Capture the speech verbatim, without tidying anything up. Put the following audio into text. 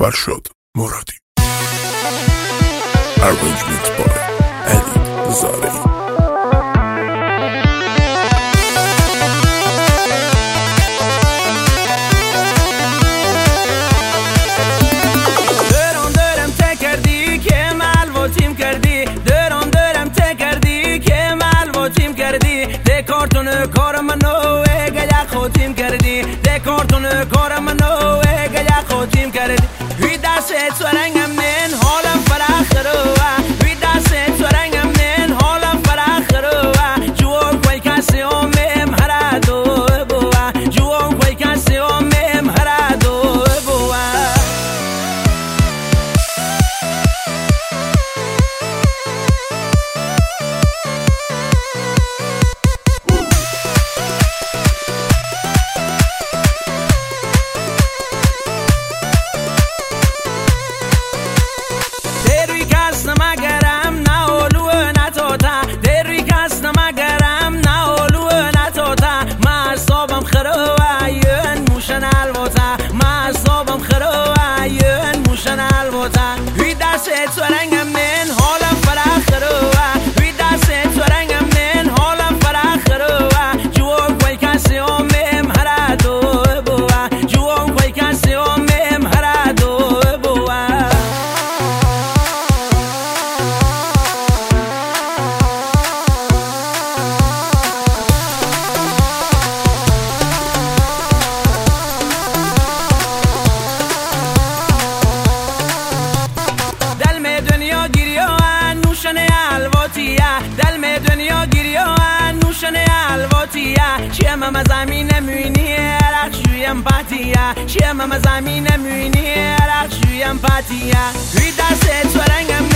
فرشاد مرادی. Arrangement by علی زارعی. دارم دارم ته کردی که ملو تیم کردی، دارم دارم ته کردی که ملو تیم کردی، ده کارتون کار منو گیا خودیم کردی، ده کارتون کار منو گیا خودیم کردی. وی دست تو رنگم من حالم فراخ رو، وی دست تو رنگم من حالم فراخ رو، جوان کوی کسی اومم هر دو بوا، جوان کوی کسی اومم هر دو بوا. وی دست تو رنگم من حالم فراخ رو، وی دست تو رنگم من حالم فراخ رو، جوان کوی کسی اومم هر دو بوا، جوان کوی کسی اومم هر دو بوا. دل می دنیا گیریو نوشن الواتیه، دل می دنیا گیریو نوشن الواتیه، چیم ما زمین میونی رخشویم پاتیه، چیم ما زمین میونی رخشویم پاتیه. وی دست تو رنگم